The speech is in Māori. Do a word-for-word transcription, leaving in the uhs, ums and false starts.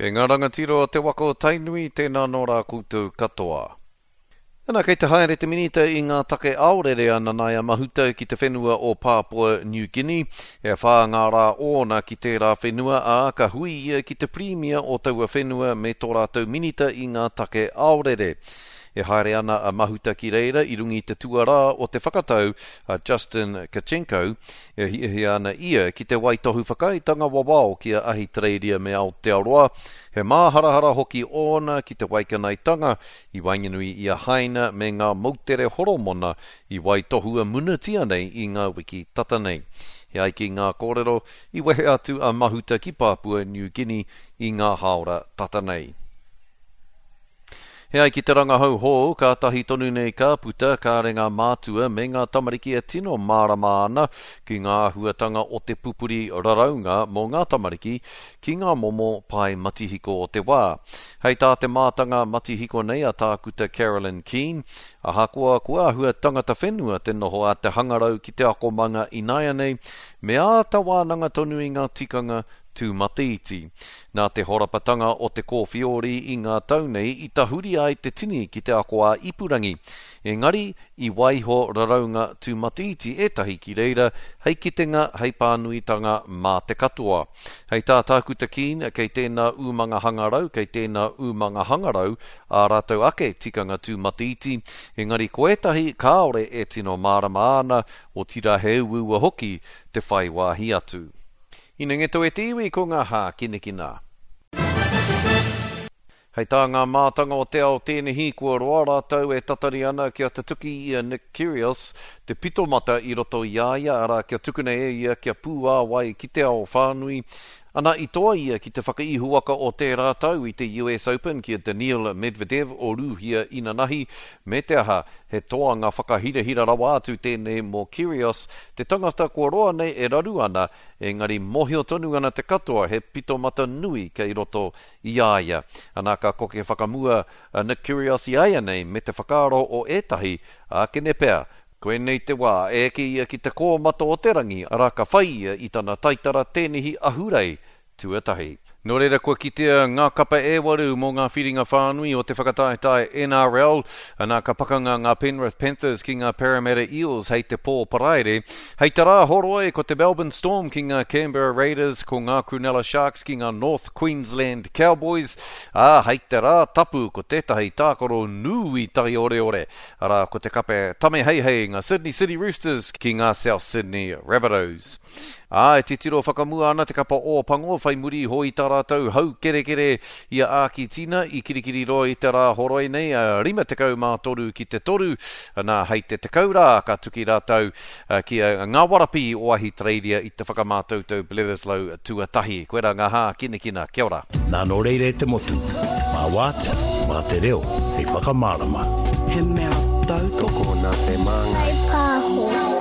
Kei ngā rangatiro o te wako tainui, tēnā nō rā koutou katoa. Ana kei te haere te minita i ngā take aorere ana nai a mahuta ki te whenua o Papua New Guinea. E whā ngā rā ona ki te rā whenua a ka hui ia ki te premier o taua whenua me tō rātou minita i ngā take aorere. E haere ana a mahuta ki reira i rungi te tuarā o te whakatau a Justin Kachenko. E hihi ana ia ki te waitohu whakaitanga wawao ki a Ahitereiria me Aotearoa. He māharahara hoki ona ki te waikanaitanga i wainganui i a haina me ngā mautere horomona i waitohua munatia nei i ngā wiki tata nei. He ai ki ngā kōrero i wehe atu a mahuta ki Papua New Guinea i ngā haora tata nei. He ai ki te rangahau hō, ka tahi tonu nei ka puta ka renga mātua me ngā tamariki e tino mārama ana ki ngā huatanga o te pupuri raraunga mō ngā tamariki ki ngā momo pai matihiko o te wā. Hei tā te mātanga matihiko nei a tākuta Carolyn Keane, a hakoa kua hua tangata whenua te noho a te hangarau ki te akomanga i naia nei, me a ta wānanga tonu i ngā tikanga tū matiti. Nā te horapatanga o te kōwhiori i ngā tau nei i tahuri ai te tini ki te akoa ipurangi. Engari, i waiho raraunga tū matiti e tahi ki reira, hei kitenga hei pānuitanga mā te katoa. Hei tā tākuta Keane, kei tēnā umanga hangarau, kei tēnā umanga hangarau, a rātou ake tikanga tū matiti. Engari, koetahi kāore e tino mārama ana o tira he ua hoki te whai wāhi atu. Ina ngeto e te iwi ko ngā hā kinekina. Hei tā ngā mātanga o te ao tēnehi kua roa rātau e tatari ana kia te tuki i a Nick Kyrgios, te pitomata i roto i aia, ara kia tukuna e ia kia pūā wai ki te ao whānui. Ana i toa ia ki te whakaihuaka o te rātau i te U S Open ki a Daniil Medvedev o Rūhia Inanahi, me te aha he toa ngā whakahirahira rawa atu tēnei mō Kyrgios, te tangata kua roa nei e raru ana, engari mohio tonu ana te katoa he pitomata nui kei roto i aia. Ana ka koke whakamua a Nick Kyrgios i aia nei me te whakaro o etahi a kene pēr. Koe nei te wā, e ki ia ki te kōmato o te rangi, ara ka whai ia i tana taitara tēnehi ahurei tuatahi. Nō reira kua kitea ngā kapa e waru mō ngā whiringa whānui o te whakataetai N R L, anā ka pakanga ngā Penrith Panthers ki ngā Parramatta Eels hei te Paul Paraire, hei te rā horoe ko te Melbourne Storm ki ngā Canberra Raiders, ko ngā Cronulla Sharks ki ngā North Queensland Cowboys, a hei te rā tapu ko tētahi tākoro nui tai ore ore, ara ko te kape tame hei hei ngā Sydney City Roosters ki ngā South Sydney Rabbitohs. A, e te tiro whakamua ana te kapa o pango, whai muri hoi tā rātau hau kere kere i a āki tina i kirikiri roa i te rā horoi nei, a rima te kau mā toru ki te toru, nā hei te te kau rā ka tuki rātau uh, ki a ngā warapi o Ahitereiria i te whakamātautau Bledisloe tuatahi. Koe rā ngā hā kinekina, kia ora. Nā no reire te motu, mā wātea, mā te reo, hei whakamārama. He mea tau toko nā te māngai. Hei pāho.